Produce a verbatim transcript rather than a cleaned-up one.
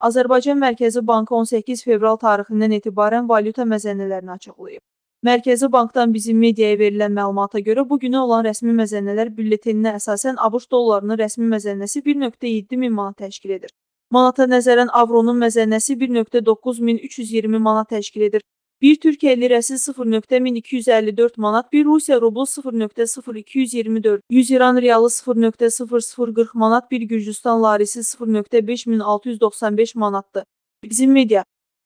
Azərbaycan Mərkəzi Bankı on səkkiz fevral tarixindən etibarən valyuta məzənnələrini açıqlayıb. Mərkəzi Bankdan bizim mediaya verilən məlumata görə bu günə olan rəsmi məzənnələr bülleteninə əsasən ABŞ dollarının rəsmi məzənnəsi bir nöqtə yeddi min manat təşkil edir. Manata nəzərən avronun məzənnəsi bir nöqtə doqquz min üç yüz iyirmi manat təşkil edir. bir Türkiyə lirəsi sıfır nöqtə min iki yüz əlli dörd manat, bir Rusiya rublu sıfır nöqtə sıfır iki yüz iyirmi dörd, yüz İran riyalı sıfır nöqtə sıfır sıfır qırx manat, bir Gürcüstan larisi sıfır nöqtə beş min altı yüz doxsan beş manatdır. Bizim media.